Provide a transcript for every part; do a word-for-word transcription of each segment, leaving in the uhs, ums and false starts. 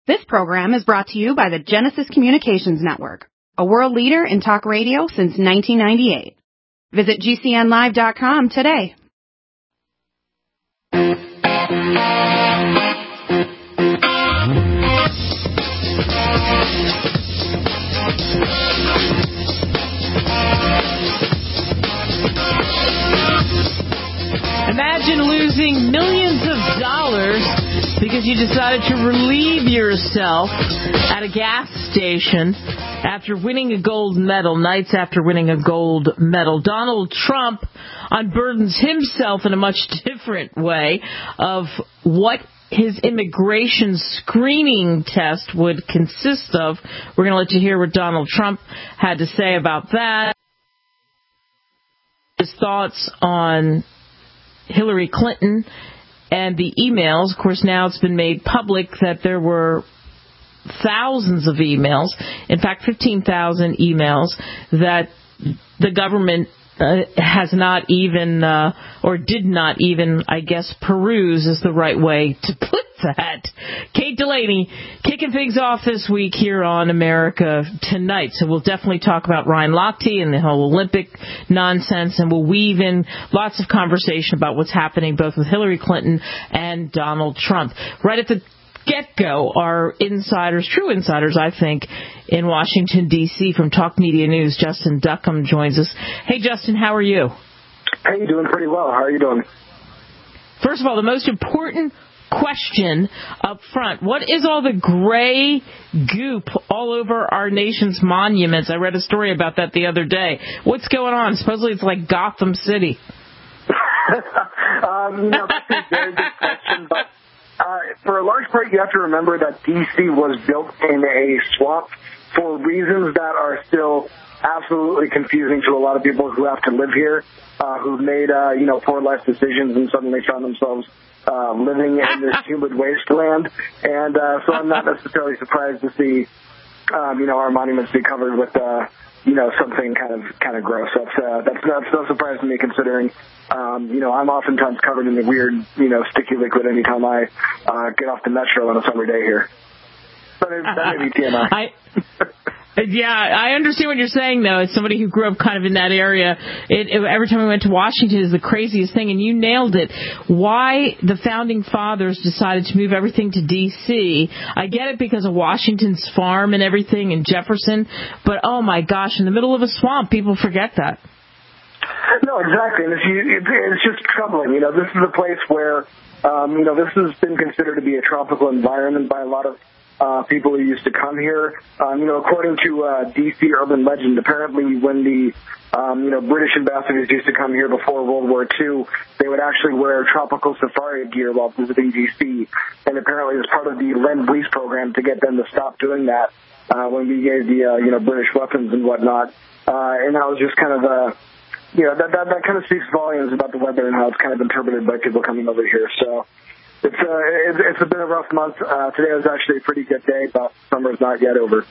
This program is brought to you by the Genesis Communications Network, a world leader in talk radio since nineteen ninety-eight. Visit G C N live dot com today. Imagine losing millions of dollars because you decided to relieve yourself at a gas station after winning a gold medal, nights after winning a gold medal. Donald Trump unburdens himself in a much different way of what his immigration screening test would consist of. We're going to let you hear what Donald Trump had to say about that. His thoughts on Hillary Clinton and the emails. Of course, now it's been made public that there were thousands of emails, in fact, fifteen thousand emails that the government uh, has not even, uh, or did not even, I guess, peruse is the right way to put that. Kate Delaney kicking things off this week here on America Tonight. So we'll definitely talk about Ryan Lochte and the whole Olympic nonsense, and we'll weave in lots of conversation about what's happening both with Hillary Clinton and Donald Trump. Right at the get-go, our insiders, true insiders, I think, in Washington, D C from Talk Media News, Justin Duckham joins us. Hey, Justin, how are you? Hey, doing pretty well. How are you doing? First of all, the most important question up front. What is all the gray goop all over our nation's monuments? I read a story about that the other day. What's going on? Supposedly it's like Gotham City. um, you know, that's a very good question, but uh, for a large part, you have to remember that D C was built in a swamp for reasons that are still absolutely confusing to a lot of people who have to live here, uh, who've made, uh, you know, poor life decisions and suddenly found themselves Uh, living in this humid wasteland, and uh, so I'm not necessarily surprised to see, um, you know, our monuments be covered with, uh, you know, something kind of kind of gross. That's uh, that's that's no surprise to me, considering, um, you know, I'm oftentimes covered in the weird, you know, sticky liquid anytime I uh, get off the metro on a summer day here. But that may be T M I. I- Yeah, I understand what you're saying, though. As somebody who grew up kind of in that area, it, it, every time we went to Washington is the craziest thing, and you nailed it. Why the Founding Fathers decided to move everything to D C, I get it because of Washington's farm and everything in Jefferson, but oh my gosh, in the middle of a swamp, people forget that. No, exactly, and it's, it, it's just troubling. You know, this is a place where, um, you know, this has been considered to be a tropical environment by a lot of Uh, people who used to come here. Um, you know, according to uh, D C urban legend, apparently when the, um, you know, British ambassadors used to come here before World War Two, they would actually wear tropical safari gear while visiting D C. And apparently as part of the Lend-Lease program to get them to stop doing that uh, when we gave the, uh, you know, British weapons and whatnot. Uh, and that was just kind of a, you know, that, that, that kind of speaks volumes about the weather and how it's kind of interpreted by people coming over here. So, It's, uh, it's, it's been a rough month. Uh, today was actually a pretty good day, but summer's not yet over.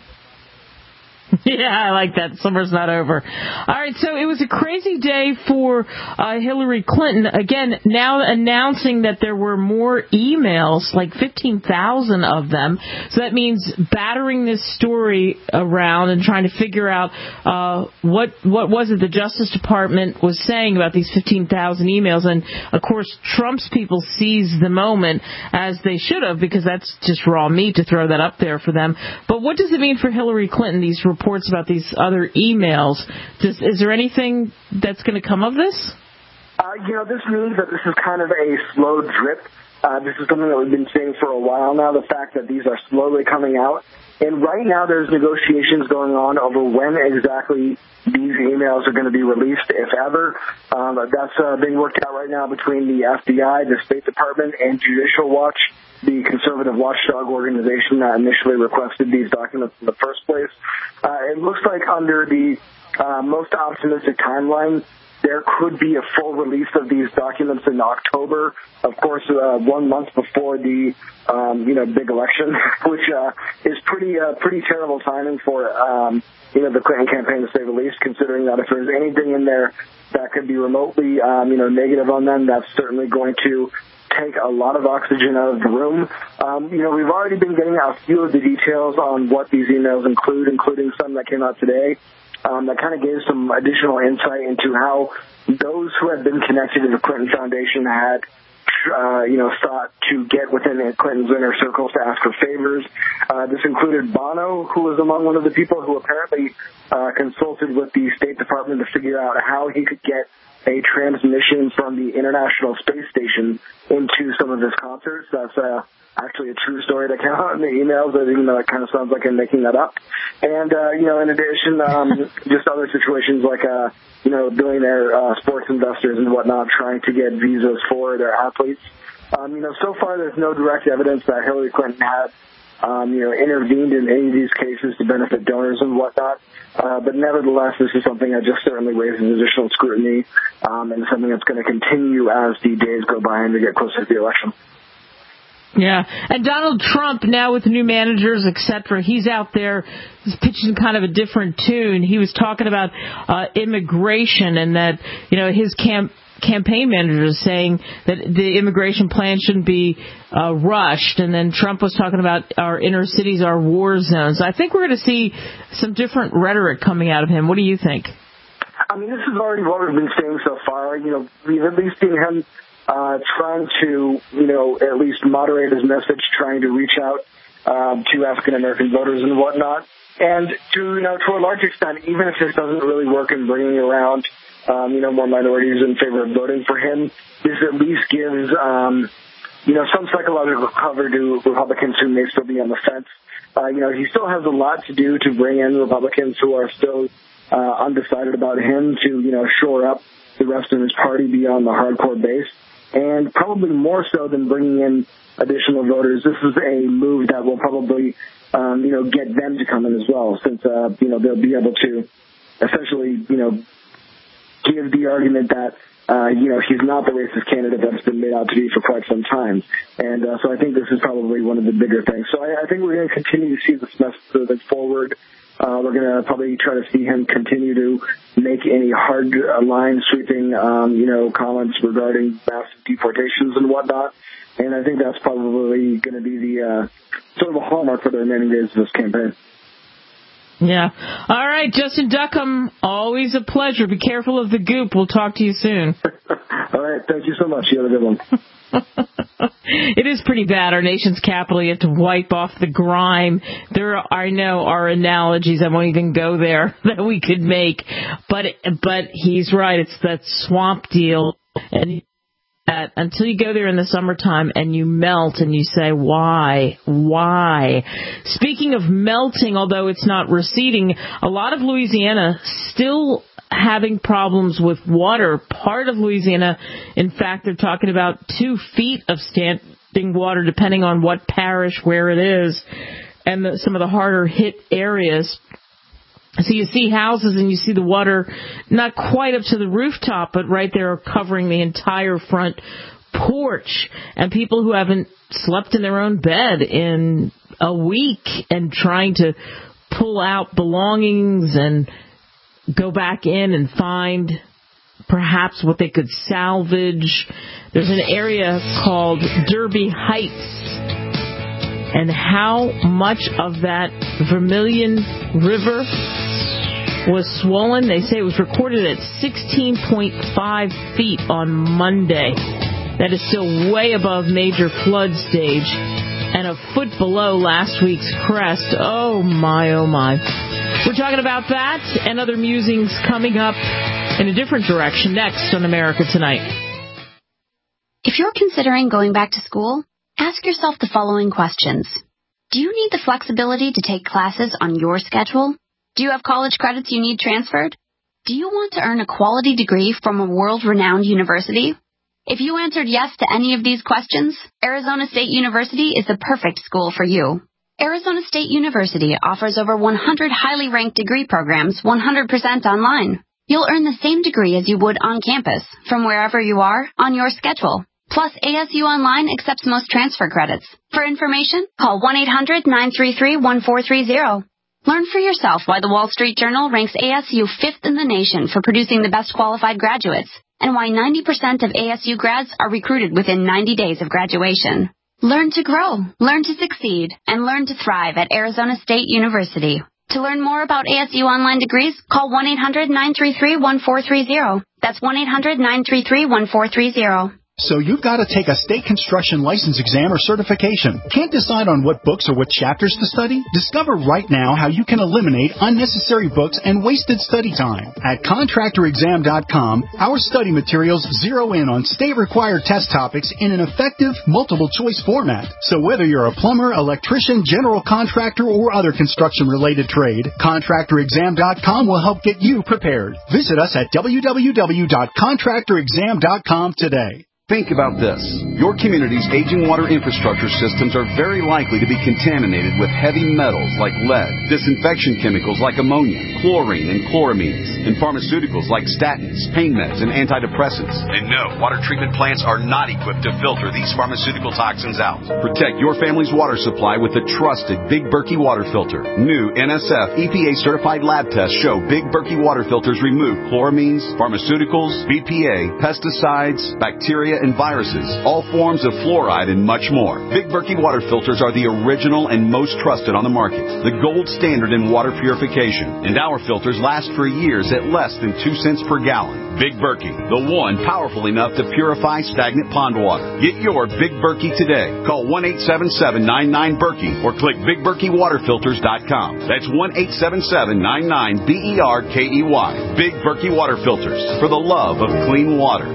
Yeah, I like that. Summer's not over. All right, so it was a crazy day for uh, Hillary Clinton. Again, now announcing that there were more emails, like fifteen thousand of them. So that means battering this story around and trying to figure out uh, what what was it the Justice Department was saying about these fifteen thousand emails. And, of course, Trump's people seized the moment, as they should have, because that's just raw meat to throw that up there for them. But what does it mean for Hillary Clinton, these reports about these other emails? Does, is there anything that's going to come of this? Uh, you know, this means that this is kind of a slow drip. Uh, this is something that we've been saying for a while now, the fact that these are slowly coming out. And right now there's negotiations going on over when exactly these emails are going to be released, if ever. Um, that's uh, being worked out right now between the F B I, the State Department, and Judicial Watch, the conservative watchdog organization that initially requested these documents in the first place. Uh, it looks like under the uh, most optimistic timeline, there could be a full release of these documents in October, of course, uh, one month before the um, you know big election, which uh, is pretty uh, pretty terrible timing for um, you know the Clinton campaign, to say the least. Considering that if there's anything in there that could be remotely um, you know negative on them, that's certainly going to take a lot of oxygen out of the room. Um, you know, we've already been getting a few of the details on what these emails include, including some that came out today. Um, that kind of gave some additional insight into how those who had been connected to the Clinton Foundation had, uh, you know, sought to get within Clinton's inner circles to ask for favors. Uh, this included Bono, who was among one of the people who apparently uh, consulted with the State Department to figure out how he could get a transmission from the International Space Station into some of his concerts. That's uh, actually a true story that came out in the emails, even though it kind of sounds like I'm making that up. And, uh, you know, in addition, um, just other situations like, uh, you know, billionaire uh, sports investors and whatnot trying to get visas for their athletes. Um, you know, so far there's no direct evidence that Hillary Clinton had, um, you know, intervened in any of these cases to benefit donors and whatnot. Uh, but nevertheless, this is something that just certainly raises additional scrutiny, um, and something that's going to continue as the days go by and we get closer to the election. Yeah, and Donald Trump, now with new managers, et cetera, he's out there pitching kind of a different tune. He was talking about uh, immigration and that, you know, his camp. campaign managers saying that the immigration plan shouldn't be uh, rushed. And then Trump was talking about our inner cities, our war zones. I think we're going to see some different rhetoric coming out of him. What do you think? I mean, this is already what we've been saying so far. You know, we've at least seen him uh, trying to, you know, at least moderate his message, trying to reach out um, to African-American voters and whatnot. And to, you know, to a large extent, even if this doesn't really work in bringing around Um, you know, more minorities in favor of voting for him, this at least gives, um, you know, some psychological cover to Republicans who may still be on the fence. Uh, you know, he still has a lot to do to bring in Republicans who are still uh, undecided about him to, you know, shore up the rest of his party beyond the hardcore base. And probably more so than bringing in additional voters, this is a move that will probably, um, you know, get them to come in as well, since, uh, you know, they'll be able to essentially, you know, give the argument that, uh, you know, he's not the racist candidate that's been made out to be for quite some time. And uh, so I think this is probably one of the bigger things. So I, I think we're going to continue to see this message moving forward. Uh, we're going to probably try to see him continue to make any hard uh, line sweeping, um, you know, comments regarding massive deportations and whatnot. And I think that's probably going to be the uh, sort of a hallmark for the remaining days of this campaign. Yeah. All right, Justin Duckham, always a pleasure. Be careful of the goop. We'll talk to you soon. All right. Thank you so much. You have a good one. It is pretty bad. Our nation's capital, you have to wipe off the grime. There are, I know, are analogies. I won't even go there that we could make. But but he's right. It's that swamp deal. And that until you go there in the summertime and you melt and you say, why? Why? Speaking of melting, although it's not receding, a lot of Louisiana still having problems with water. Part of Louisiana, in fact, they're talking about two feet of standing water, depending on what parish, where it is, and the, some of the harder hit areas. So you see houses and you see the water not quite up to the rooftop, but right there covering the entire front porch. And people who haven't slept in their own bed in a week and trying to pull out belongings and go back in and find perhaps what they could salvage. There's an area called Derby Heights. And how much of that Vermilion River was swollen? They say it was recorded at sixteen point five feet on Monday. That is still way above major flood stage and a foot below last week's crest. Oh, my, oh, my. We're talking about that and other musings coming up in a different direction next on America Tonight. If you're considering going back to school, ask yourself the following questions. Do you need the flexibility to take classes on your schedule? Do you have college credits you need transferred? Do you want to earn a quality degree from a world-renowned university? If you answered yes to any of these questions, Arizona State University is the perfect school for you. Arizona State University offers over one hundred highly ranked degree programs one hundred percent online. You'll earn the same degree as you would on campus, from wherever you are, on your schedule. Plus, A S U Online accepts most transfer credits. For information, call one eight hundred nine three three one four three zero. Learn for yourself why the Wall Street Journal ranks A S U fifth in the nation for producing the best qualified graduates, and why ninety percent of A S U grads are recruited within ninety days of graduation. Learn to grow, learn to succeed, and learn to thrive at Arizona State University. To learn more about A S U Online degrees, call one eight hundred nine three three one four three zero. That's one eight hundred nine three three one four three zero. So you've got to take a state construction license exam or certification. Can't decide on what books or what chapters to study? Discover right now how you can eliminate unnecessary books and wasted study time. At contractor exam dot com, our study materials zero in on state-required test topics in an effective, multiple-choice format. So whether you're a plumber, electrician, general contractor, or other construction-related trade, contractor exam dot com will help get you prepared. Visit us at w w w dot contractor exam dot com today. Think about this. Your community's aging water infrastructure systems are very likely to be contaminated with heavy metals like lead, disinfection chemicals like ammonia, chlorine and chloramines, and pharmaceuticals like statins, pain meds, and antidepressants. And no, water treatment plants are not equipped to filter these pharmaceutical toxins out. Protect your family's water supply with the trusted Big Berkey water filter. New N S F E P A-certified lab tests show Big Berkey water filters remove chloramines, pharmaceuticals, B P A, pesticides, bacteria, and viruses, all forms of fluoride, and much more. Big Berkey water filters are the original and most trusted on the market, the gold standard in water purification, and our filters last for years at less than two cents per gallon. Big Berkey, the one powerful enough to purify stagnant pond water. Get your Big Berkey today. Call one eight seven seven nine nine Berkey or click big berkey water filters dot com. That's one eight seven seven nine nine B E R K E Y. Big Berkey water filters, for the love of clean water.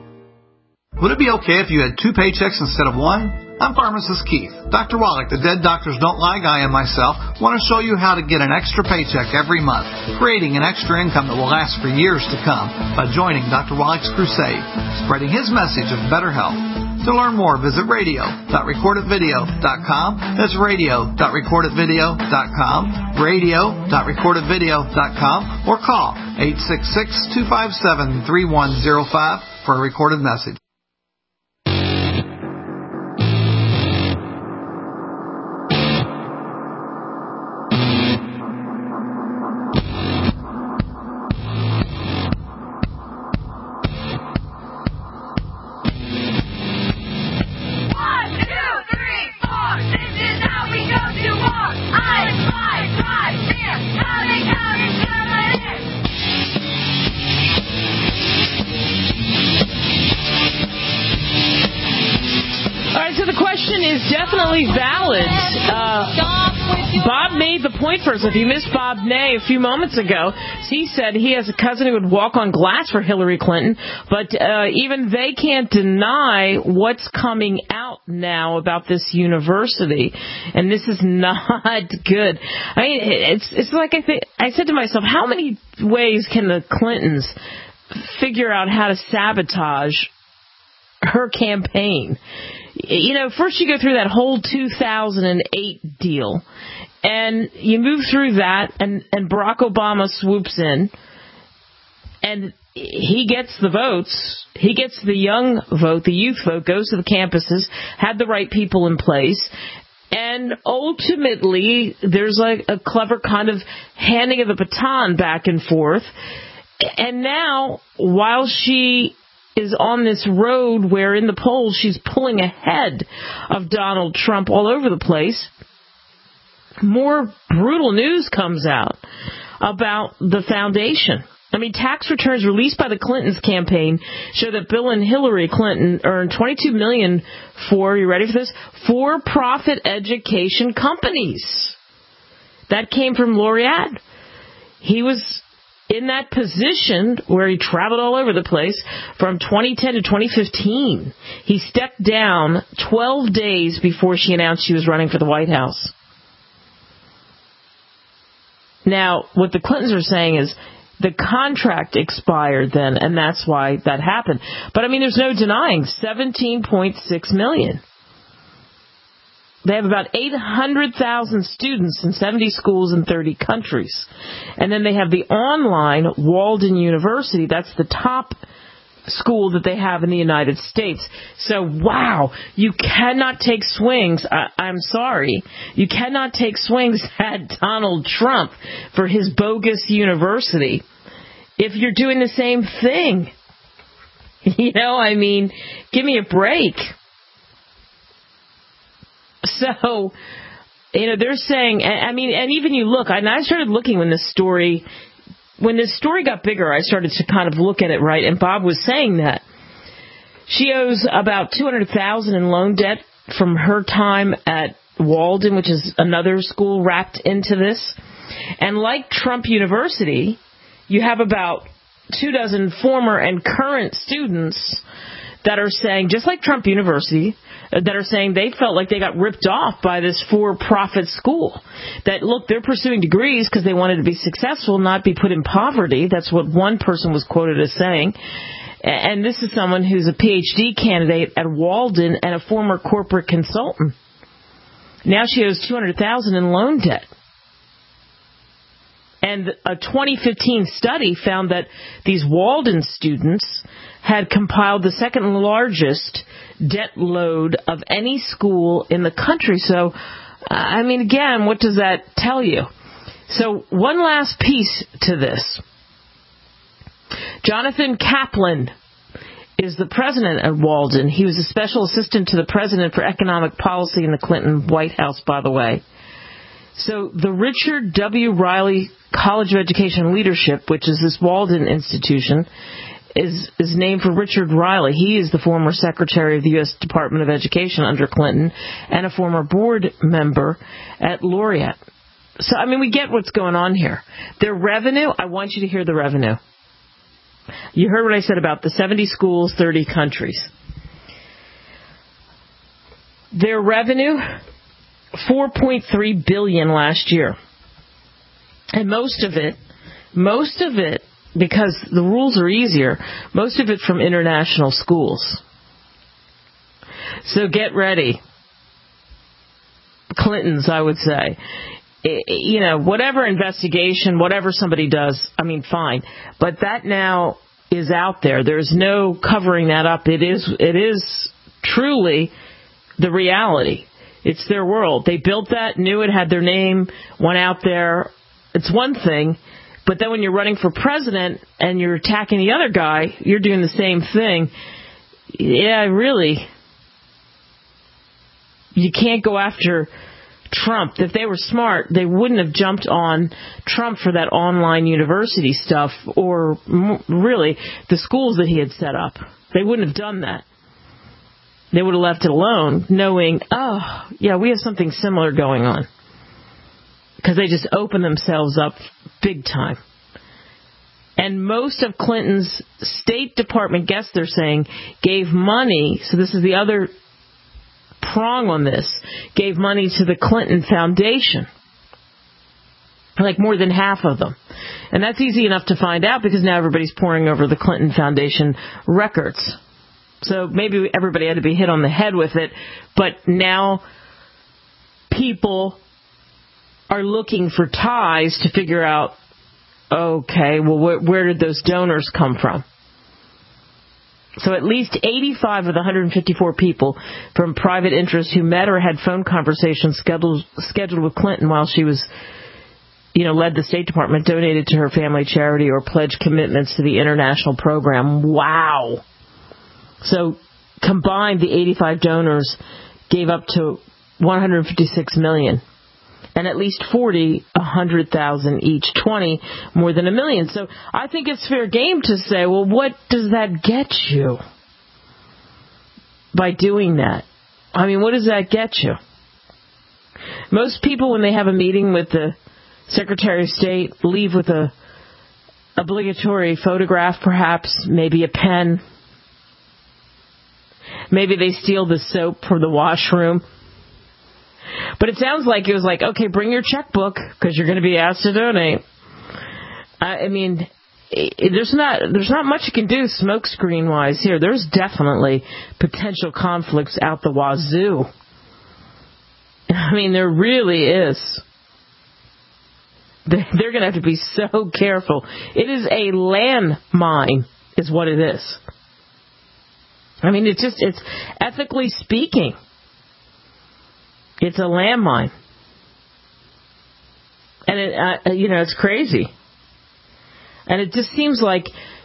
Would it be okay if you had two paychecks instead of one? I'm Pharmacist Keith. Doctor Wallach, the Dead Doctors Don't Lie guy, and myself want to show you how to get an extra paycheck every month, creating an extra income that will last for years to come by joining Doctor Wallach's crusade, spreading his message of better health. To learn more, visit radio dot record it video dot com. That's radio dot record it video dot com, radio dot record it video dot com, or call eight six six, two five seven, three one zero five for a recorded message. Valid. Uh, Bob made the point first. If you missed Bob Ney a few moments ago, he said he has a cousin who would walk on glass for Hillary Clinton, but uh, even they can't deny what's coming out now about this university, and this is not good. I mean, it's it's like I think I said to myself, how many ways can the Clintons figure out how to sabotage her campaign? You know, first you go through that whole two thousand eight deal, and you move through that, and, and Barack Obama swoops in, and he gets the votes. He gets the young vote, the youth vote, goes to the campuses, had the right people in place, and ultimately there's like a clever kind of handing of the baton back and forth. And now, while she is on this road where in the polls she's pulling ahead of Donald Trump all over the place, more brutal news comes out about the foundation. I mean, tax returns released by the Clintons campaign show that Bill and Hillary Clinton earned twenty-two million dollars for, you ready for this, for-profit education companies. That came from Laureate. He was in that position where he traveled all over the place from twenty ten to twenty fifteen. He stepped down twelve days before she announced she was running for the White House. Now, what the Clintons are saying is the contract expired then, and that's why that happened. But, I mean, there's no denying seventeen point six million dollars. They have about eight hundred thousand students in seventy schools in thirty countries. And then they have the online Walden University. That's the top school that they have in the United States. So, wow, you cannot take swings. I, I'm sorry. You cannot take swings at Donald Trump for his bogus university if you're doing the same thing. You know, I mean, give me a break. So, you know, they're saying, I mean, and even you look, and I started looking when this story, when this story got bigger, I started to kind of look at it, right? And Bob was saying that she owes about two hundred thousand dollars in loan debt from her time at Walden, which is another school wrapped into this. And like Trump University, you have about two dozen former and current students that are saying, just like Trump University, that are saying they felt like they got ripped off by this for-profit school. That, look, they're pursuing degrees because they wanted to be successful, not be put in poverty. That's what one person was quoted as saying. And this is someone who's a P H D candidate at Walden and a former corporate consultant. Now she owes two hundred thousand dollars in loan debt. And a twenty fifteen study found that these Walden students had compiled the second largest debt load of any school in the country. So, I mean, again, what does that tell you? So, one last piece to this. Jonathan Kaplan is the president at Walden. He was a special assistant to the president for economic policy in the Clinton White House, by the way. So the Richard W. Riley College of Education and Leadership, which is this Walden institution, is is named for Richard Riley. He is the former secretary of the U S Department of Education under Clinton and a former board member at Laureate. So, I mean, we get what's going on here. Their revenue, I want you to hear the revenue. You heard what I said about the seventy schools, thirty countries. Their revenue, four point three billion dollars last year. And most of it, most of it, because the rules are easier, most of it from international schools. So get ready. Clintons, I would say. You know, whatever investigation, whatever somebody does, I mean, fine. But that now is out there. There's no covering that up. It is, it is truly the reality. It's their world. They built that, knew it had their name, went out there. It's one thing. But then when you're running for president and you're attacking the other guy, you're doing the same thing. Yeah, really. You can't go after Trump. If they were smart, they wouldn't have jumped on Trump for that online university stuff or really the schools that he had set up. They wouldn't have done that. They would have left it alone knowing, oh, yeah, we have something similar going on. Because they just open themselves up big time. And most of Clinton's State Department guests, they're saying, gave money, so this is the other prong on this, gave money to the Clinton Foundation. Like more than half of them. And that's easy enough to find out because now everybody's poring over the Clinton Foundation records. So maybe everybody had to be hit on the head with it, but now people are looking for ties to figure out, okay, well, wh- where did those donors come from? So at least eighty-five of the one hundred fifty-four people from private interest who met or had phone conversations scheduled scheduled with Clinton while she was, you know, led the State Department, donated to her family charity or pledged commitments to the international program. Wow. So combined, the eighty-five donors gave up to one hundred fifty-six million dollars. And at least forty, one hundred thousand each, twenty, more than a million. So I think it's fair game to say, well, what does that get you by doing that? I mean, what does that get you? Most people, when they have a meeting with the Secretary of State, leave with a obligatory photograph, perhaps, maybe a pen. Maybe they steal the soap from the washroom. But it sounds like it was like, okay, bring your checkbook because you're going to be asked to donate. I mean, it, there's not there's not much you can do smoke screen wise here. There's definitely potential conflicts out the wazoo. I mean, there really is. They're going to have to be so careful. It is a landmine, is what it is. I mean, it's just, it's ethically speaking, it's a landmine. And, it, uh, you know, it's crazy. And it just seems like,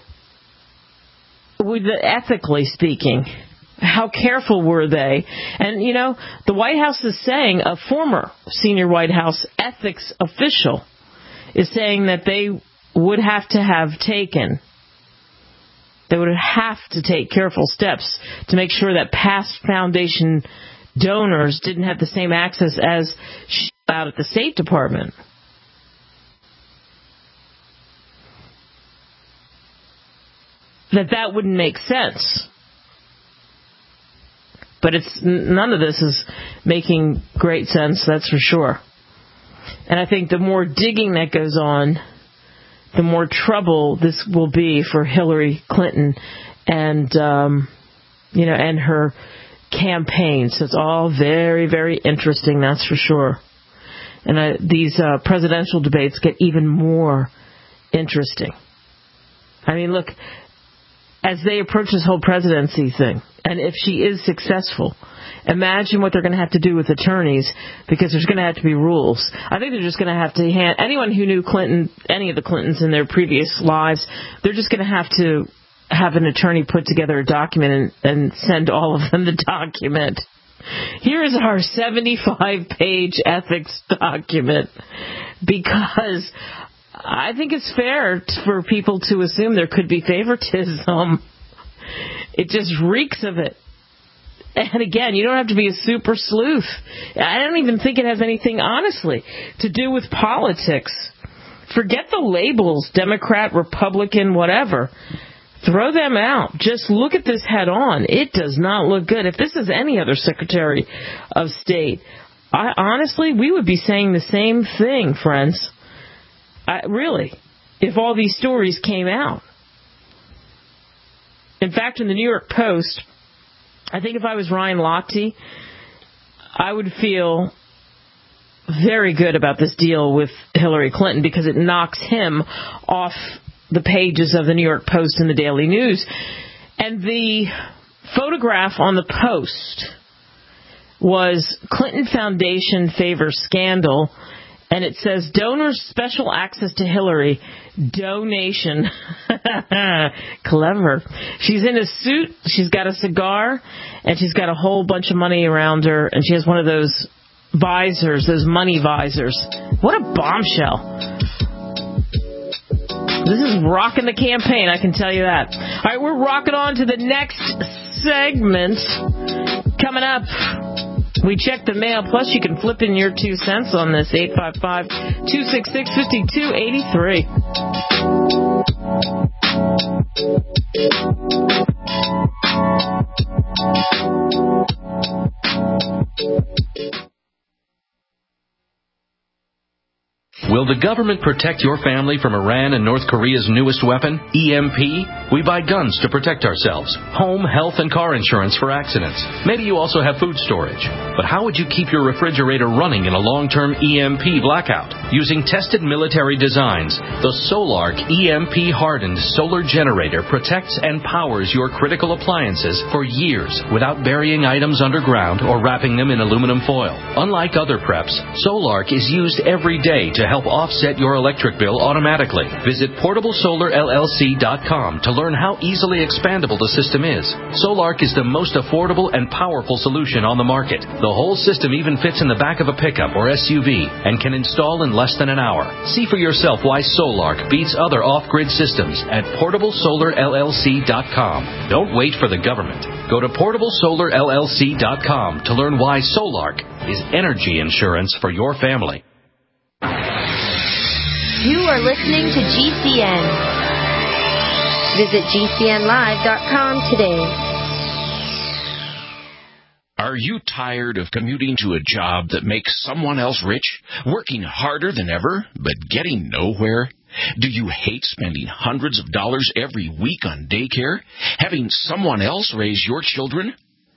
with the, ethically speaking, how careful were they? And, you know, the White House is saying, a former senior White House ethics official is saying that they would have to have taken, they would have to take careful steps to make sure that past foundation donors didn't have the same access as out at the State Department. That that wouldn't make sense. But it's none of this is making great sense, that's for sure. And I think the more digging that goes on, the more trouble this will be for Hillary Clinton and um, you know, and her campaign. So it's all very, very interesting, that's for sure. And uh, these uh, presidential debates get even more interesting. I mean, look, as they approach this whole presidency thing, and if she is successful, imagine what they're going to have to do with attorneys, because there's going to have to be rules. I think they're just going to have to hand anyone who knew Clinton, any of the Clintons in their previous lives, they're just going to have to have an attorney put together a document and, and send all of them the document. Here is our seventy-five page ethics document, because I think it's fair for people to assume there could be favoritism. It just reeks of it. And again, you don't have to be a super sleuth. I don't even think it has anything, honestly, to do with politics. Forget the labels, Democrat, Republican, whatever. Throw them out. Just look at this head on. It does not look good. If this is any other Secretary of State, I, honestly, we would be saying the same thing, friends. I, really, if all these stories came out. In fact, in the New York Post, I think if I was Ryan Lochte, I would feel very good about this deal with Hillary Clinton, because it knocks him off the pages of the New York Post and the Daily News. And the photograph on the Post was Clinton Foundation favors scandal, and it says donors special access to Hillary, donation. Clever. She's in a suit, she's got a cigar, and she's got a whole bunch of money around her, and she has one of those visors, those money visors. What a bombshell. This is rocking the campaign, I can tell you that. All right, we're rocking on to the next segment. Coming up, we check the mail, plus you can flip in your two cents on this, eight five five, two six six, five two eight three. Will the government protect your family from Iran and North Korea's newest weapon, E M P? We buy guns to protect ourselves, home, health, and car insurance for accidents. Maybe you also have food storage. But how would you keep your refrigerator running in a long-term E M P blackout? Using tested military designs, the Solark E M P-hardened solar generator protects and powers your critical appliances for years without burying items underground or wrapping them in aluminum foil. Unlike other preps, Solark is used every day to help offset your electric bill automatically. Visit portable solar L L C dot com to learn how easily expandable the system is. Solark is the most affordable and powerful solution on the market. The whole system even fits in the back of a pickup or S U V and can install in less than an hour. See for yourself why Solark beats other off-grid systems at portable solar L L C dot com. Don't wait for the government. Go to portable solar L L C dot com to learn why Solark is energy insurance for your family. You are listening to G C N. Visit G C N live dot com today. Are you tired of commuting to a job that makes someone else rich, working harder than ever, but getting nowhere? Do you hate spending hundreds of dollars every week on daycare, having someone else raise your children?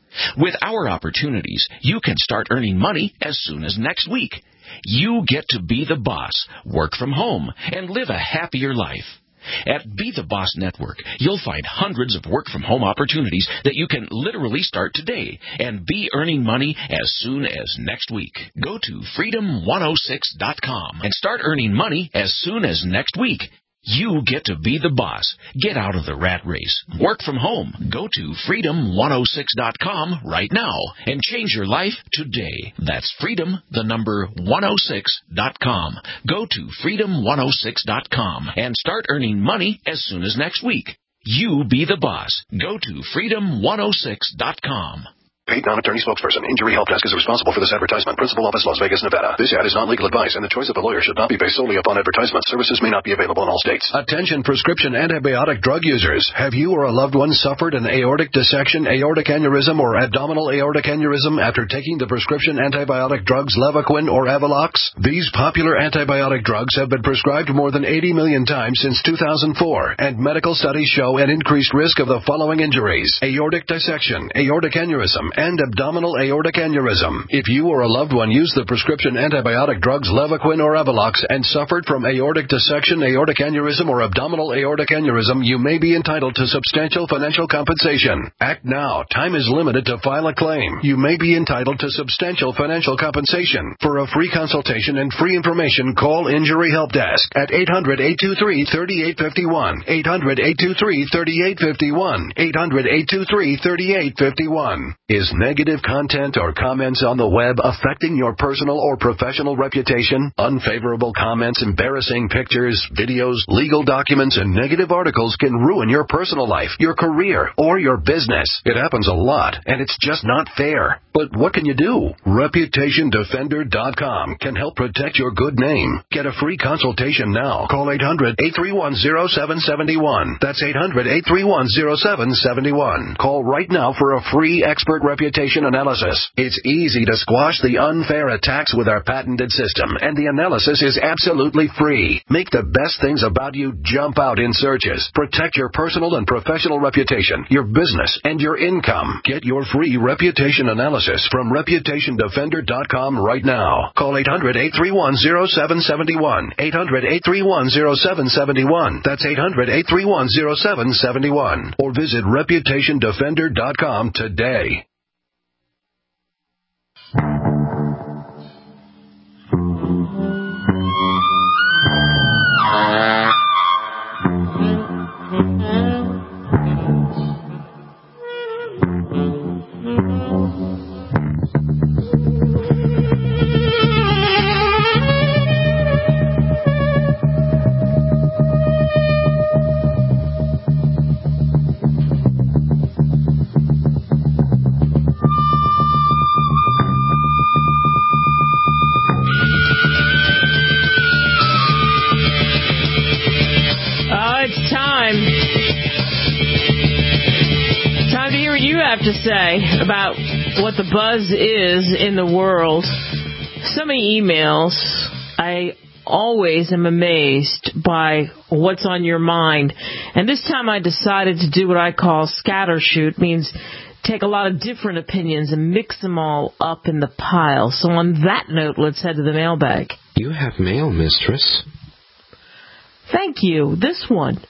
With our opportunities, you can start earning money as soon as next week. You get to be the boss, work from home, and live a happier life. At Be the Boss Network, you'll find hundreds of work-from-home opportunities that you can literally start today and be earning money as soon as next week. Go to freedom one oh six dot com and start earning money as soon as next week. You get to be the boss. Get out of the rat race. Work from home. Go to freedom one oh six dot com right now and change your life today. That's freedom, the number one oh six dot com. Go to freedom one oh six dot com and start earning money as soon as next week. You be the boss. Go to freedom one oh six dot com. Paid non-attorney spokesperson. Injury Help Desk is responsible for this advertisement. Principal office, Las Vegas, Nevada. This ad is not legal advice, and the choice of a lawyer should not be based solely upon advertisement. Services may not be available in all states. Attention prescription antibiotic drug users. Have you or a loved one suffered an aortic dissection, aortic aneurysm, or abdominal aortic aneurysm after taking the prescription antibiotic drugs Levaquin or Avelox? These popular antibiotic drugs have been prescribed more than eighty million times since two thousand four, and medical studies show an increased risk of the following injuries: aortic dissection, aortic aneurysm, and abdominal aortic aneurysm. If you or a loved one used the prescription antibiotic drugs Levaquin or Avelox and suffered from aortic dissection, aortic aneurysm, or abdominal aortic aneurysm, you may be entitled to substantial financial compensation. Act now. Time is limited to file a claim. You may be entitled to substantial financial compensation. For a free consultation and free information, call Injury Help Desk at eight hundred, eight two three, three eight five one, eight hundred, eight two three, three eight five one, eight hundred, eight two three, three eight five one. Is negative content or comments on the web affecting your personal or professional reputation? Unfavorable comments, embarrassing pictures, videos, legal documents, and negative articles can ruin your personal life, your career, or your business. It happens a lot, and it's just not fair. But what can you do? Reputation Defender dot com can help protect your good name. Get a free consultation now. Call eight hundred, eight three one, oh seven seven one. That's eight hundred, eight three one, oh seven seven one. Call right now for a free expert reputation analysis. It's easy to squash the unfair attacks with our patented system, and the analysis is absolutely free. Make the best things about you jump out in searches. Protect your personal and professional reputation, your business, and your income. Get your free reputation analysis from reputation defender dot com right now. Call eight hundred, eight three one, oh seven seven one. eight hundred, eight three one, oh seven seven one. That's eight hundred, eight three one, oh seven seven one. Or visit reputation defender dot com today. To say about what the buzz is in the world. So many emails. I always am amazed by what's on your mind. And this time I decided to do what I call scattershoot. Means take a lot of different opinions and mix them all up in the pile. So on that note, let's head to the mailbag. You have mail, mistress. Thank you. This one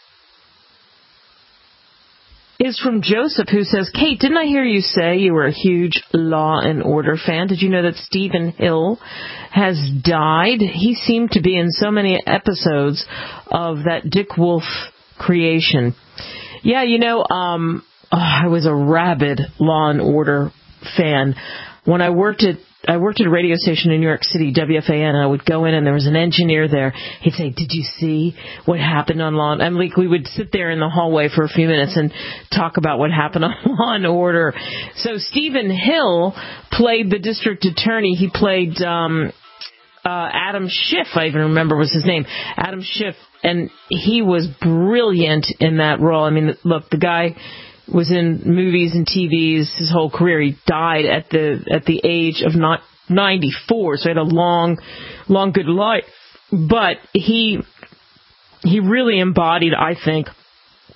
is from Joseph, who says, Kate, didn't I hear you say you were a huge Law and Order fan? Did you know that Stephen Hill has died? He seemed to be in so many episodes of that Dick Wolf creation. Yeah, you know, um, oh, I was a rabid Law and Order fan. When I worked at I worked at a radio station in New York City, W F A N, and I would go in and there was an engineer there. He'd say, did you see what happened on Law and Order? Like, we would sit there in the hallway for a few minutes and talk about what happened on Law and Order. So Stephen Hill played the district attorney. He played um, uh, Adam Schiff, I even remember was his name, Adam Schiff, and he was brilliant in that role. I mean, look, the guy was in movies and T Vs his whole career. He died at the at the age of not ninety-four, so he had a long, long, good life. But he he really embodied, I think,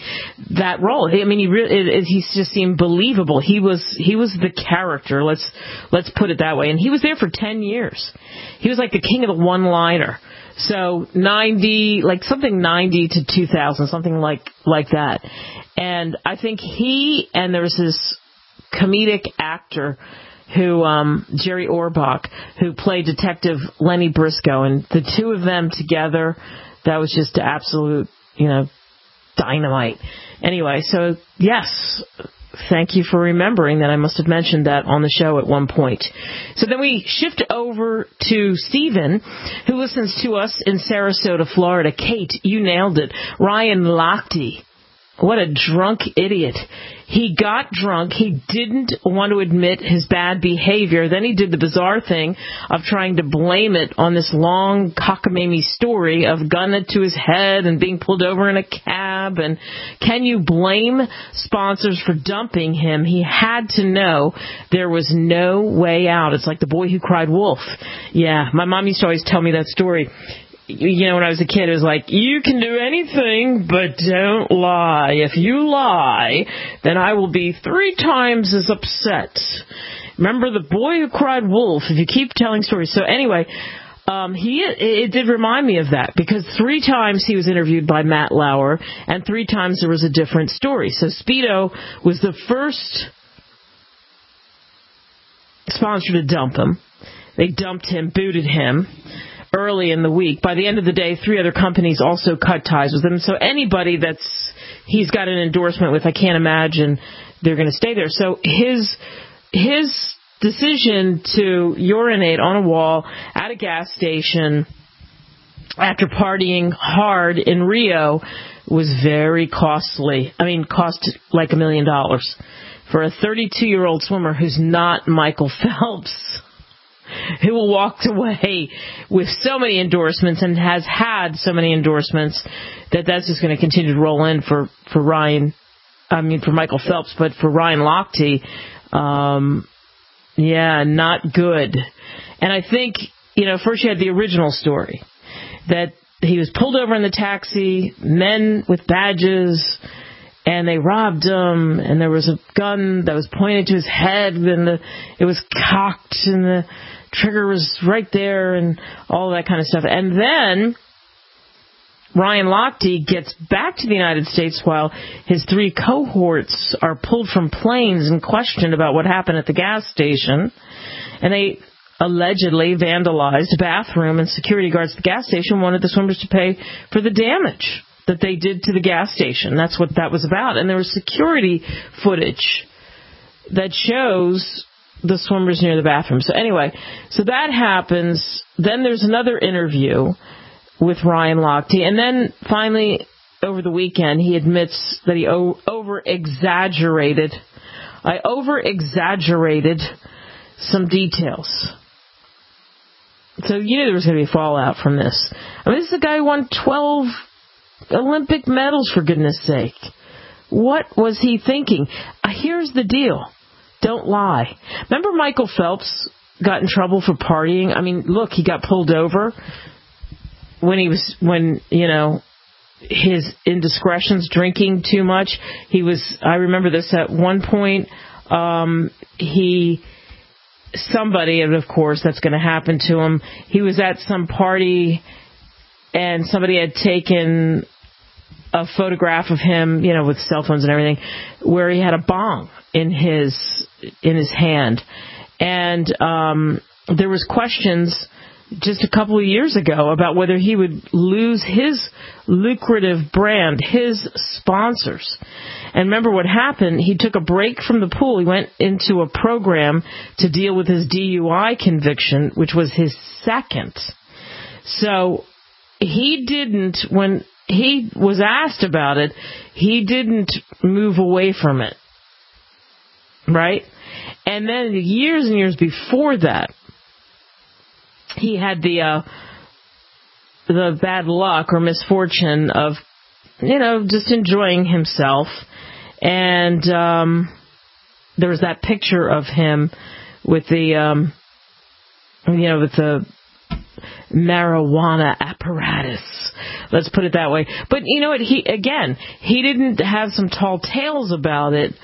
that role. I mean, he really, it, it, he just seemed believable. He was he was the character. Let's let's put it that way. And he was there for ten years. He was like the king of the one-liner. So ninety, like something ninety to two thousand, something like like that. And I think he and there was this comedic actor who, um, Jerry Orbach, who played Detective Lenny Briscoe, and the two of them together, that was just absolute, you know, dynamite. Anyway, so yes, thank you for remembering that. I must have mentioned that on the show at one point. So then we shift over to Stephen, who listens to us in Sarasota, Florida. Kate, you nailed it. Ryan Lochte. What a drunk idiot. He got drunk. He didn't want to admit his bad behavior. Then he did the bizarre thing of trying to blame it on this long cockamamie story of gun it to his head and being pulled over in a cab. And can you blame sponsors for dumping him? He had to know there was no way out. It's like the boy who cried wolf. Yeah, my mom used to always tell me that story. You know, when I was a kid, it was like, you can do anything, but don't lie. If you lie, then I will be three times as upset. Remember the boy who cried wolf, if you keep telling stories. So anyway, um, he it did remind me of that, because three times he was interviewed by Matt Lauer, and three times there was a different story. So Speedo was the first sponsor to dump him. They dumped him, booted him early in the week. By the end of the day, three other companies also cut ties with him. So anybody that's he's got an endorsement with, I can't imagine they're going to stay there. So his his decision to urinate on a wall at a gas station after partying hard in Rio was very costly. I mean, cost like a million dollars for a thirty-two-year-old swimmer who's not Michael Phelps, who walked away with so many endorsements and has had so many endorsements that that's just going to continue to roll in for, for Ryan, I mean for Michael Phelps, but for Ryan Lochte, um, yeah, not good. And I think, you know, first you had the original story, that he was pulled over in the taxi, men with badges, and they robbed him, and there was a gun that was pointed to his head, and the, it was cocked, and the trigger was right there, and all that kind of stuff. And then Ryan Lochte gets back to the United States while his three cohorts are pulled from planes and questioned about what happened at the gas station. And they allegedly vandalized a bathroom, and security guards at the gas station wanted the swimmers to pay for the damage that they did to the gas station. That's what that was about. And there was security footage that shows the swimmers near the bathroom. So anyway, so that happens. Then there's another interview with Ryan Lochte. And then finally, over the weekend, he admits that he o- over-exaggerated. I over-exaggerated some details. So you knew there was going to be fallout from this. I mean, this is a guy who won twelve Olympic medals, for goodness sake. What was he thinking? Uh, here's the deal. Don't lie. Remember Michael Phelps got in trouble for partying? I mean, look, he got pulled over when he was, when, you know, his indiscretions, drinking too much. He was, I remember this at one point, um, he, somebody, and of course that's going to happen to him, he was at some party and somebody had taken a photograph of him, you know, with cell phones and everything, where he had a bong in his in his hand. And um, there was questions just a couple of years ago about whether he would lose his lucrative brand, his sponsors. And remember what happened? He took a break from the pool. He went into a program to deal with his D U I conviction, which was his second. So he didn't, when he was asked about it, he didn't move away from it. Right? And then years and years before that, he had the uh, the bad luck or misfortune of, you know, just enjoying himself. And um, there was that picture of him with the, um, you know, with the marijuana apparatus. Let's put it that way. But you know what? He again, he didn't have some tall tales about it,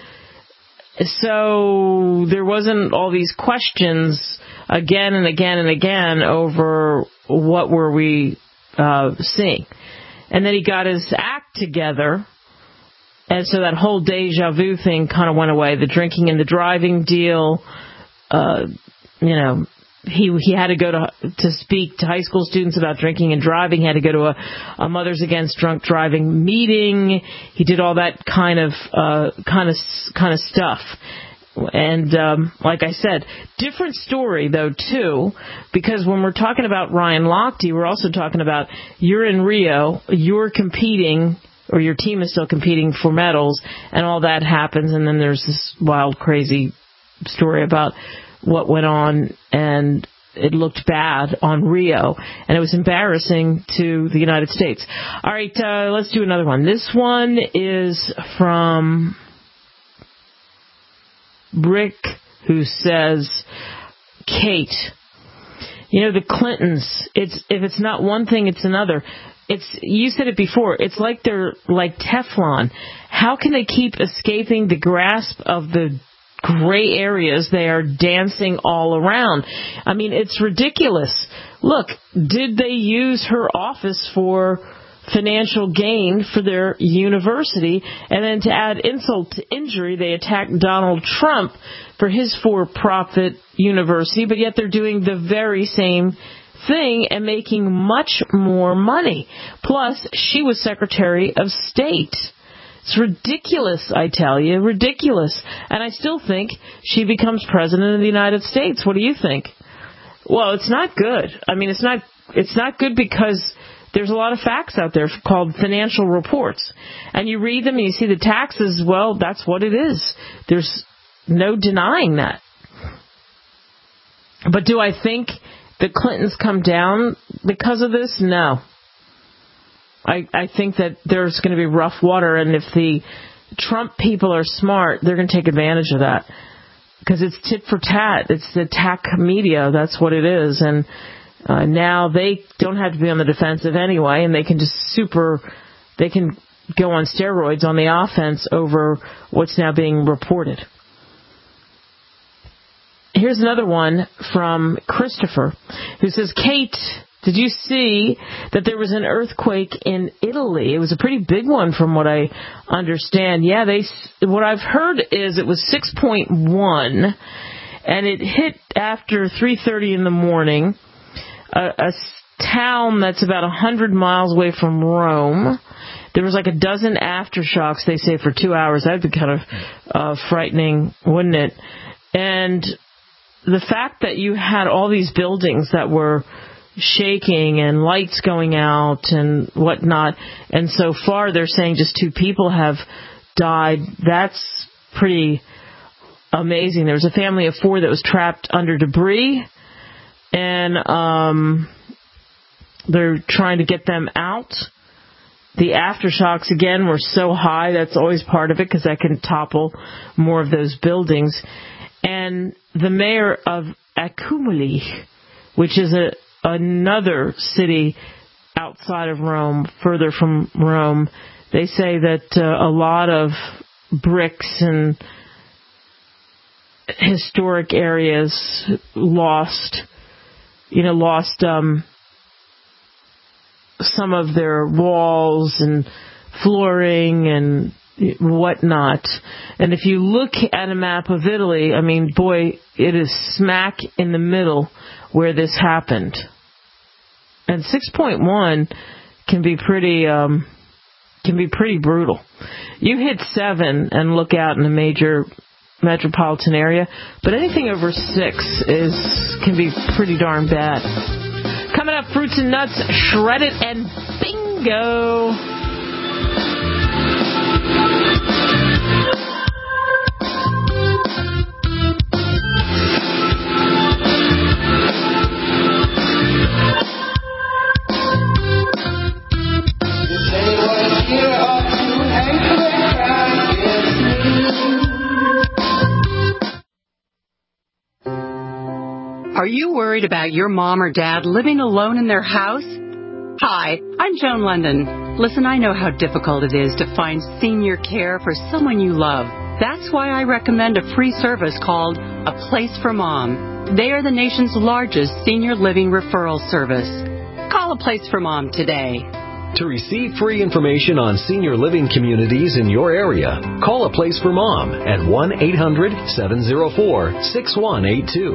so there wasn't all these questions again and again and again over what were we uh, seeing. And then he got his act together, and so that whole deja vu thing kind of went away. The drinking and the driving deal, uh, you know, he he had to go to to speak to high school students about drinking and driving. He had to go to a, a Mothers Against Drunk Driving meeting. He did all that kind of uh, kind of kind of stuff. And um, like I said, different story, though, too, because when we're talking about Ryan Lochte, we're also talking about you're in Rio, you're competing, or your team is still competing for medals, and all that happens, and then there's this wild, crazy story about what went on, and it looked bad on Rio, and it was embarrassing to the United States. All right, uh, let's do another one. This one is from Rick, who says, Kate, you know, the Clintons, it's if it's not one thing, it's another. It's you said it before, it's like they're like Teflon. How can they keep escaping the grasp of the gray areas they are dancing all around? I mean, it's ridiculous. Look, did they use her office for financial gain for their university? And then to add insult to injury, they attacked Donald Trump for his for-profit university, but yet they're doing the very same thing and making much more money. Plus, she was Secretary of State. It's ridiculous, I tell you, ridiculous. And I still think she becomes President of the United States. What do you think? Well, it's not good. I mean, it's not it's not good because there's a lot of facts out there called financial reports. And you read them and you see the taxes, well, that's what it is. There's no denying that. But do I think the Clintons come down because of this? No. I, I think that there's going to be rough water, and if the Trump people are smart, they're going to take advantage of that. Because it's tit for tat. It's the attack media. That's what it is. And Uh, now they don't have to be on the defensive anyway, and they can just super, they can go on steroids on the offense over what's now being reported. Here's another one from Christopher, who says, Kate, did you see that there was an earthquake in Italy? It was a pretty big one from what I understand. Yeah, they. What I've heard is it was six point one, and it hit after three thirty in the morning. A, a town that's about one hundred miles away from Rome. There was like a dozen aftershocks, they say, for two hours. That would be kind of uh, frightening, wouldn't it? And the fact that you had all these buildings that were shaking and lights going out and whatnot, and so far they're saying just two people have died, that's pretty amazing. There was a family of four that was trapped under debris, and um, they're trying to get them out. The aftershocks, again, were so high. That's always part of it because that can topple more of those buildings. And the mayor of Accumuli, which is a, another city outside of Rome, further from Rome, they say that uh, a lot of bricks and historic areas lost, you know, lost um, some of their walls and flooring and whatnot. And if you look at a map of Italy, I mean, boy, it is smack in the middle where this happened. And six point one can be pretty um, can be pretty brutal. You hit seven and look out in a major metropolitan area, but anything over six is can be pretty darn bad. Coming up, fruits and nuts, shred it and bingo. Are you worried about your mom or dad living alone in their house? Hi, I'm Joan London. Listen, I know how difficult it is to find senior care for someone you love. That's why I recommend a free service called A Place for Mom. They are the nation's largest senior living referral service. Call A Place for Mom today. To receive free information on senior living communities in your area, call A Place for Mom at one eight hundred seven oh four six one eight two.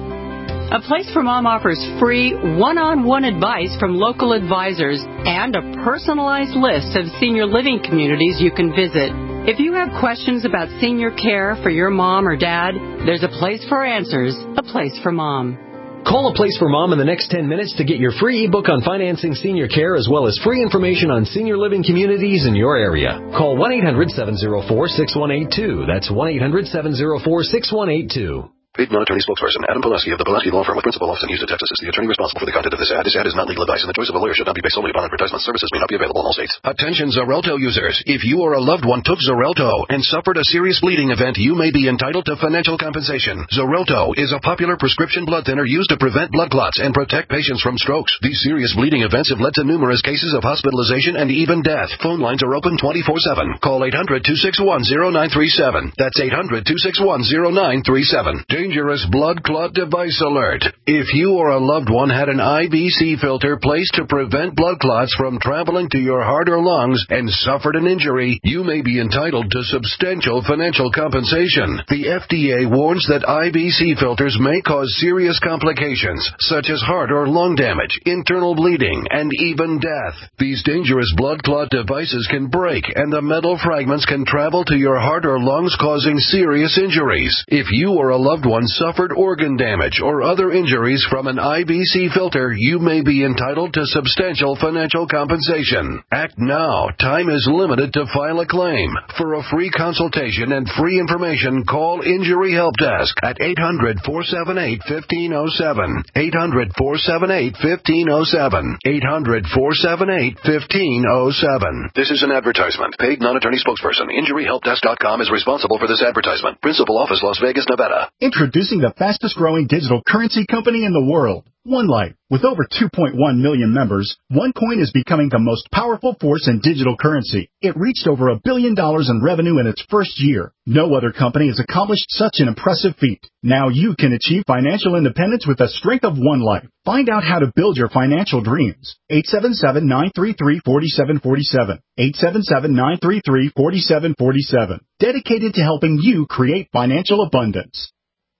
A Place for Mom offers free one-on-one advice from local advisors and a personalized list of senior living communities you can visit. If you have questions about senior care for your mom or dad, there's a place for answers, A Place for Mom. Call A Place for Mom in the next ten minutes to get your free ebook on financing senior care as well as free information on senior living communities in your area. Call one eight hundred seven oh four six one eight two. That's one eight hundred seven oh four six one eight two. Paid non-attorney spokesperson Adam Pulaski of the Pulaski Law Firm with principal office in Houston, Texas is the attorney responsible for the content of this ad. This ad is not legal advice, and the choice of a lawyer should not be based solely upon advertisement. Services may not be available in all states. Attention Xarelto users. If you or a loved one took Xarelto and suffered a serious bleeding event, you may be entitled to financial compensation. Xarelto is a popular prescription blood thinner used to prevent blood clots and protect patients from strokes. These serious bleeding events have led to numerous cases of hospitalization and even death. Phone lines are open twenty-four seven. Call eight hundred two six one oh nine three seven. That's eight hundred two six one oh nine three seven. Dangerous blood clot device alert. If you or a loved one had an I B C filter placed to prevent blood clots from traveling to your heart or lungs and suffered an injury, you may be entitled to substantial financial compensation. The F D A warns that I B C filters may cause serious complications, such as heart or lung damage, internal bleeding, and even death. These dangerous blood clot devices can break, and the metal fragments can travel to your heart or lungs, causing serious injuries. If you or a loved one suffered organ damage or other injuries from an I B C filter, you may be entitled to substantial financial compensation. Act now. Time is limited to file a claim. For a free consultation and free information, call Injury Help Desk at eight hundred four seven eight one five zero seven. eight hundred four seven eight one five zero seven. eight hundred four seven eight one five zero seven. This is an advertisement. Paid non-attorney spokesperson Injury Help Desk dot com is responsible for this advertisement. Principal office, Las Vegas, Nevada. Introducing the fastest growing digital currency company in the world, OneLife. With over two point one million members, OneCoin is becoming the most powerful force in digital currency. It reached over a billion dollars in revenue in its first year. No other company has accomplished such an impressive feat. Now you can achieve financial independence with the strength of OneLife. Find out how to build your financial dreams. eight seven seven, nine three three, four seven four seven. eight seven seven, nine three three, four seven four seven. Dedicated to helping you create financial abundance.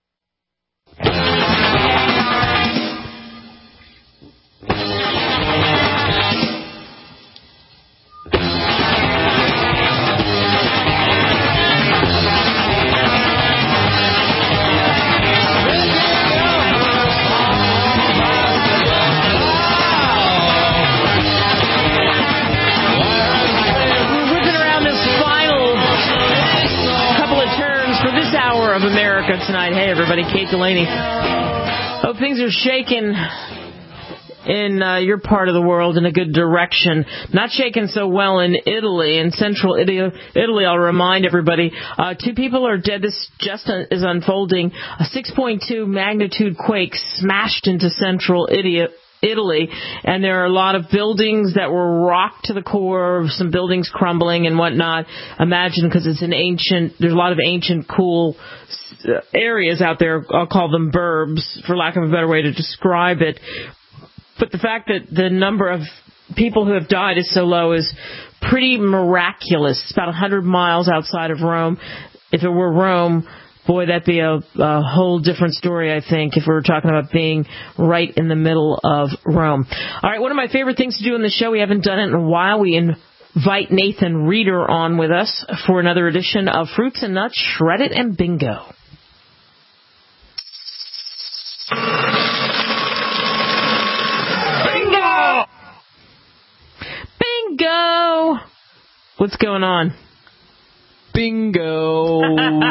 Of America tonight. Hey, everybody, Kate Delaney. Hope things are shaking in uh, your part of the world in a good direction. Not shaking so well in Italy, in central Italy. Italy, I'll remind everybody, uh, two people are dead. This just is unfolding. A six point two magnitude quake smashed into central Italy. Italy, and there are a lot of buildings that were rocked to the core, some buildings crumbling and whatnot. Imagine, because it's an ancient, there's a lot of ancient, cool areas out there. I'll call them burbs, for lack of a better way to describe it. But the fact that the number of people who have died is so low is pretty miraculous. It's about one hundred miles outside of Rome. If it were Rome, boy, that'd be a, a whole different story, I think, if we were talking about being right in the middle of Rome. All right, one of my favorite things to do in the show, we haven't done it in a while, we invite Nathan Reeder on with us for another edition of Fruits and Nuts, Shred It and Bingo. Bingo! Bingo! What's going on? Bingo.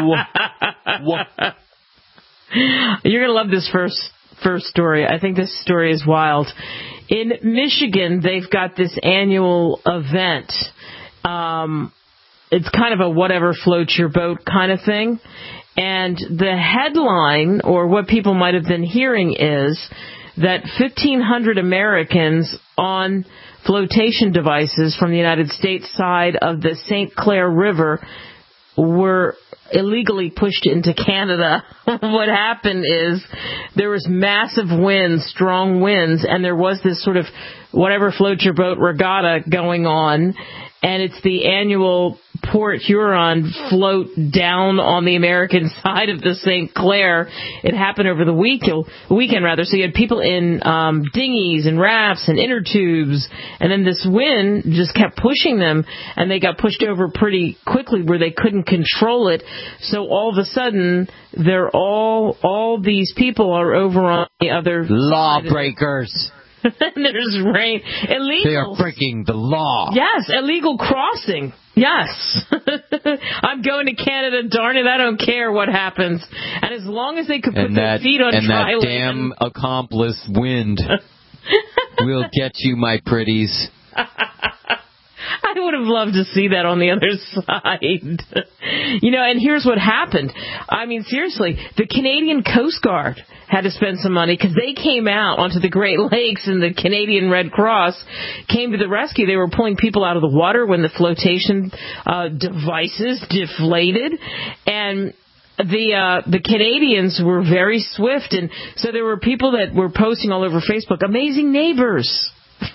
You're going to love this first first story. I think this story is wild. In Michigan, they've got this annual event. Um, it's kind of a whatever floats your boat kind of thing. And the headline, or what people might have been hearing, is that fifteen hundred Americans on flotation devices from the United States side of the Saint Clair River were illegally pushed into Canada. What happened is there was massive winds, strong winds, and there was this sort of whatever floats your boat regatta going on, and it's the annual Port Huron float down on the American side of the Saint Clair. It happened over the week, weekend, rather. So you had people in um, dinghies and rafts and inner tubes, and then this wind just kept pushing them, and they got pushed over pretty quickly where they couldn't control it. So all of a sudden, they're all all these people are over on the other lawbreakers. There's rain. Illegal. They are breaking the law. Yes, illegal crossing. Yes. I'm going to Canada, darn it, I don't care what happens. And as long as they could put and their that, feet on and dry that land. damn accomplice wind will get you, my pretties. I would have loved to see that on the other side. You know, and here's what happened. I mean, seriously, the Canadian Coast Guard had to spend some money because they came out onto the Great Lakes, and the Canadian Red Cross came to the rescue. They were pulling people out of the water when the flotation uh, devices deflated, and the uh, the Canadians were very swift, and so there were people that were posting all over Facebook, amazing neighbors.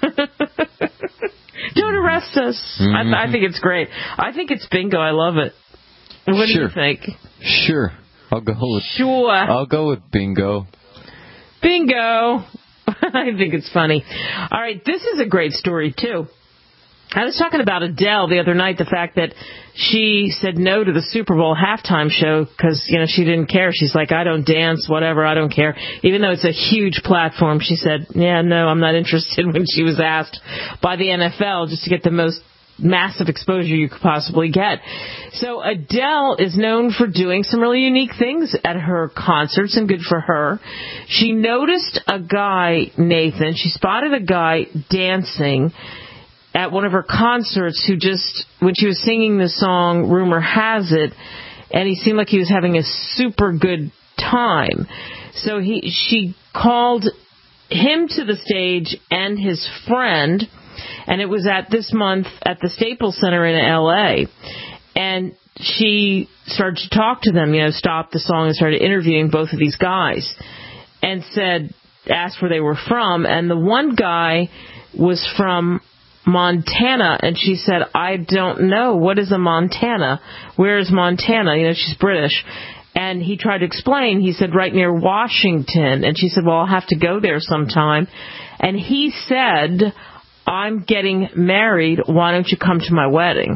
Don't arrest us. Mm-hmm. I, I think it's great. I think it's bingo. I love it. What sure. do you think? Sure. I'll go with Sure. I'll go with bingo. Bingo. I think it's funny. All right, this is a great story, too. I was talking about Adele the other night, the fact that she said no to the Super Bowl halftime show because, you know, she didn't care. She's like, I don't dance, whatever, I don't care. Even though it's a huge platform, she said, yeah, no, I'm not interested when she was asked by the N F L just to get the most massive exposure you could possibly get. So Adele is known for doing some really unique things at her concerts, and good for her. She noticed a guy, Nathan, she spotted a guy dancing at one of her concerts who just, when she was singing the song Rumor Has It, and he seemed like he was having a super good time. So he, she called him to the stage and his friend, and it was at this month at the Staples Center in L A. And she started to talk to them, you know, stopped the song and started interviewing both of these guys, and said, asked where they were from, and the one guy was from Montana, and she said, I don't know. What is a Montana? Where is Montana? You know, she's British. And he tried to explain. He said, right near Washington. And she said, well, I'll have to go there sometime. And he said, I'm getting married. Why don't you come to my wedding?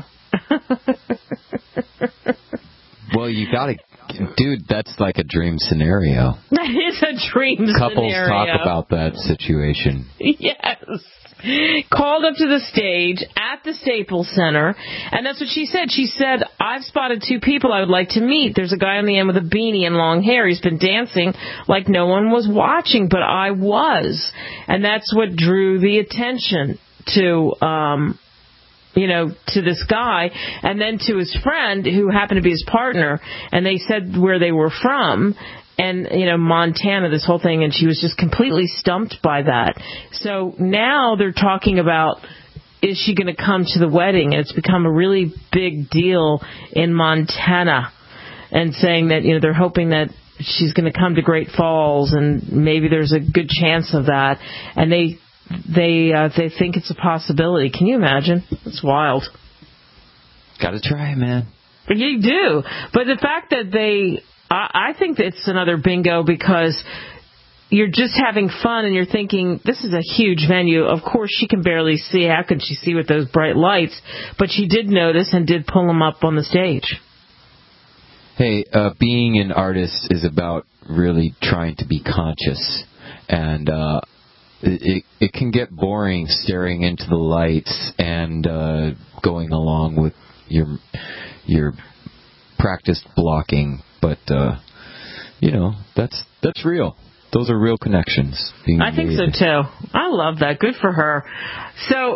Well, you gotta, dude, that's like a dream scenario. That is a dream Couples scenario. Couples talk about that situation. Yes. Called up to the stage at the Staples Center, and that's what she said. She said, I've spotted two people I would like to meet. There's a guy on the end with a beanie and long hair. He's been dancing like no one was watching, but I was. And that's what drew the attention to, um, you know, to this guy, and then to his friend who happened to be his partner, and they said where they were from. And, you know, Montana, this whole thing, and she was just completely stumped by that. So now they're talking about, is she going to come to the wedding? And it's become a really big deal in Montana, and saying that, you know, they're hoping that she's going to come to Great Falls, and maybe there's a good chance of that. And they they uh, they think it's a possibility. Can you imagine? It's wild. Gotta try, man. You do. But the fact that they... I think it's another bingo, because you're just having fun and you're thinking, this is a huge venue. Of course, she can barely see. How could she see with those bright lights? But she did notice and did pull them up on the stage. Hey, uh, being an artist is about really trying to be conscious. And uh, it, it can get boring staring into the lights and uh, going along with your your practiced blocking. But, uh, you know, that's that's real. Those are real connections. Being I think so, too. I love that. Good for her. So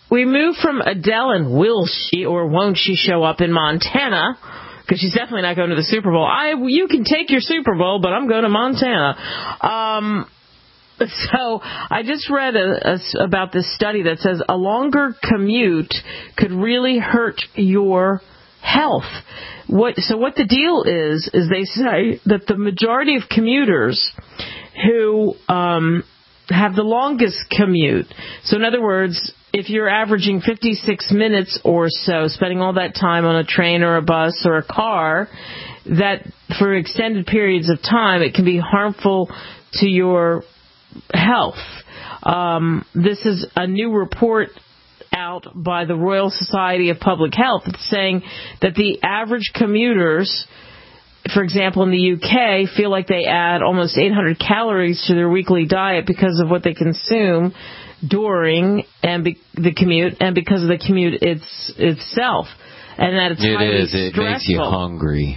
we move from Adele and will she or won't she show up in Montana, because she's definitely not going to the Super Bowl. I, you can take your Super Bowl, but I'm going to Montana. Um, so I just read a, a, about this study that says a longer commute could really hurt your health. What, so what the deal is, is they say that the majority of commuters who um, have the longest commute, so in other words, if you're averaging fifty-six minutes or so, spending all that time on a train or a bus or a car, that for extended periods of time, it can be harmful to your health. Um, this is a new report out by the Royal Society of Public Health. It's saying that the average commuters, for example, in the U K, feel like they add almost eight hundred calories to their weekly diet because of what they consume during and be, the commute, and because of the commute it's, itself. And that it's it is. It stressful. Makes you hungry.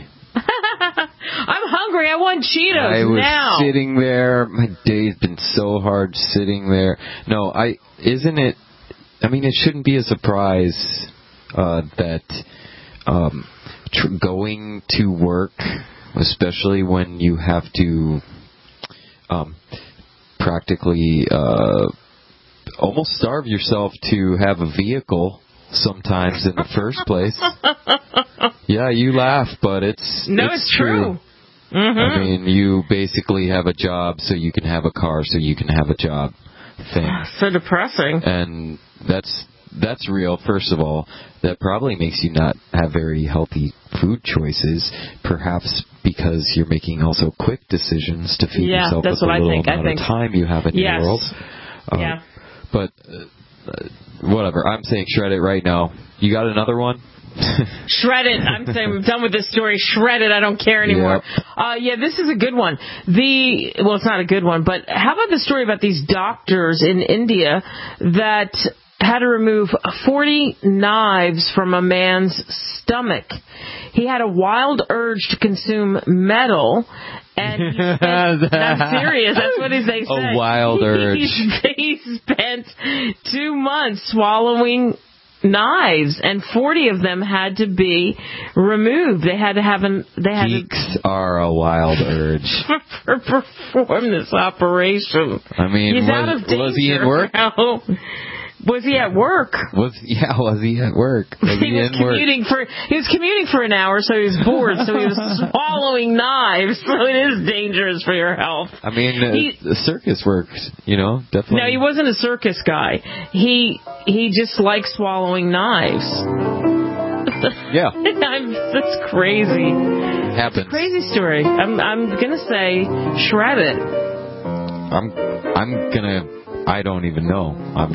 I'm hungry. I want Cheetos I was now. sitting there. My day's been so hard sitting there. No, I isn't it. I mean, it shouldn't be a surprise uh, that um, tr- going to work, especially when you have to um, practically uh, almost starve yourself to have a vehicle sometimes in the first place. Yeah, you laugh, but it's no, it's, it's true. true. Mm-hmm. I mean, you basically have a job so you can have a car so you can have a job thing. So depressing. And that's that's real, first of all. That probably makes you not have very healthy food choices, perhaps because you're making also quick decisions to feed yeah, yourself that's with what a little I think. amount I think. of time you have in yes. your world. Um, yeah. But uh, whatever, I'm saying shred it right now. You got another one? Shred it. I'm saying I'm done with this story. Shred it. I don't care anymore. Yep. Uh, yeah, this is a good one. The well, it's not a good one, but how about the story about these doctors in India that had to remove forty knives from a man's stomach? He had a wild urge to consume metal, and he spent, I'm serious, that's what they say. A wild urge. He, he spent two months swallowing knives, and forty of them had to be removed. They had to have an. They had Geeks to, are a wild urge. for, perform this operation. I mean, He's was, out of danger. was he in work? Now. Was he at work? Was yeah? Was he at work? Was he, he was in commuting work? for. He was commuting for an hour, so he was bored. So he was swallowing knives. So it is dangerous for your health. I mean, uh, he, the circus works. You know, definitely. No, he wasn't a circus guy. He he just liked swallowing knives. Yeah, I'm, that's crazy. Happens. It's a crazy story. I'm I'm gonna say shred it. I'm I'm gonna. I don't even know. I'm.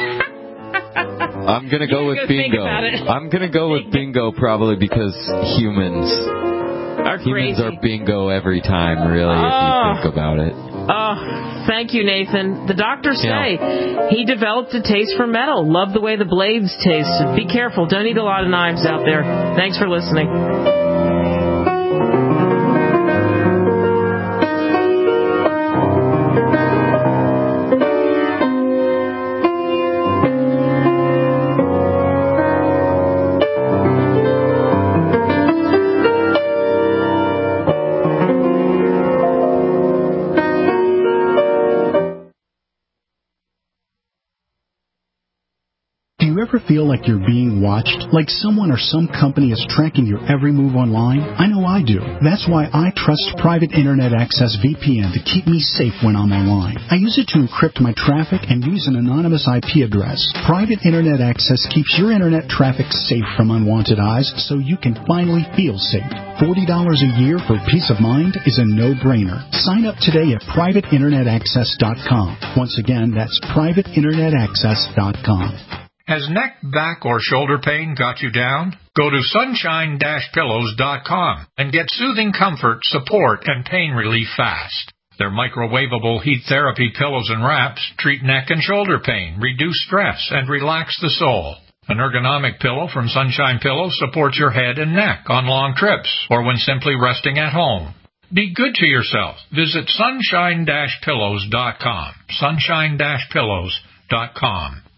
I'm gonna go with go bingo. I'm gonna go with bingo probably because humans are humans crazy. are bingo every time, really, oh. if you think about it. Oh, thank you, Nathan. The doctors say yeah. he developed a taste for metal. Love the way the blades taste. Be careful. Don't eat a lot of knives out there. Thanks for listening. Feel like you're being watched? Like someone or some company is tracking your every move online? I know I do. That's why I trust Private Internet Access V P N to keep me safe when I'm online. I use it to encrypt my traffic and use an anonymous I P address. Private Internet Access keeps your internet traffic safe from unwanted eyes so you can finally feel safe. forty dollars a year for peace of mind is a no-brainer. Sign up today at private internet access dot com. Once again, that's private internet access dot com. Has neck, back, or shoulder pain got you down? Go to sunshine dash pillows dot com and get soothing comfort, support, and pain relief fast. Their microwavable heat therapy pillows and wraps treat neck and shoulder pain, reduce stress, and relax the soul. An ergonomic pillow from Sunshine Pillows supports your head and neck on long trips or when simply resting at home. Be good to yourself. Visit sunshine dash pillows dot com. sunshine dash pillows dot com.